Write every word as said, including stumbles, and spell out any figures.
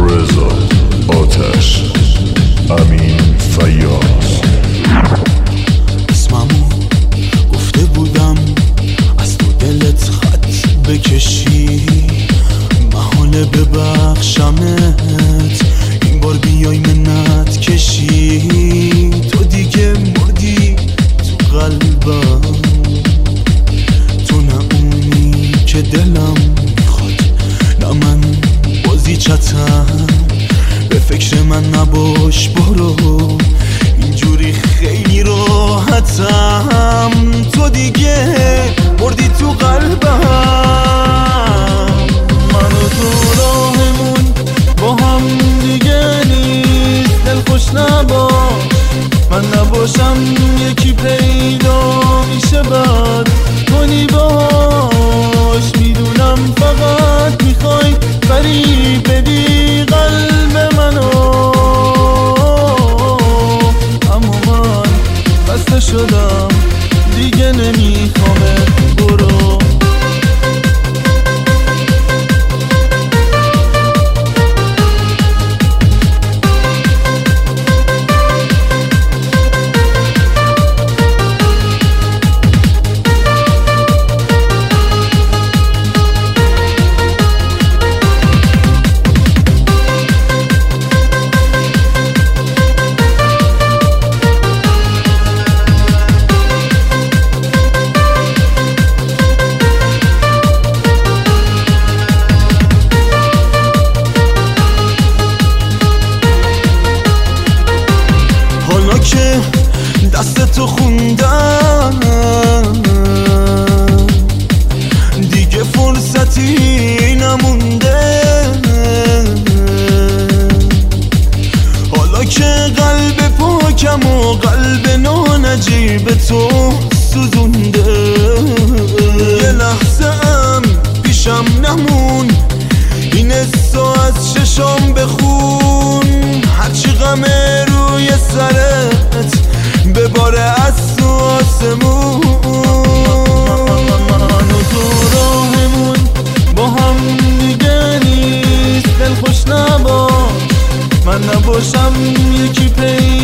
رضا آتش، امین فیاض. اسممو گفته بودم از تو دلت خط بکشی، محاله ببخشمت این بار بیای منت کشی. تو دیگه مردی تو قلبم، تو نه اونی که دلم میخواد، نه من بازی چتم. به فکر من نباش برو، اینجوری خیلی راحتم. تو دیگه مردی تو قلبم، من و تو راهمون با هم دیگه نیست. دل خوش نباش من نباشم، یکی پیدا میشه بعد کنی باش. میدونم فقط میخوای فریب بدی قلب منو، اما من بسته شدم دیگه نمیخوامت. برو که دست تو خوندم، دیگه فرصتی نمونده. حالا که قلب پاکم و قلب نانجیب تو سوزونده، یه لحظه ام پیشم نمون، این حسو از چشام بخون. هرچی غم روی سرت بباره از تو آسمون، من و تو راهمون با هم دیگه نیست. دل خوش نباش من نباشم، یکی پی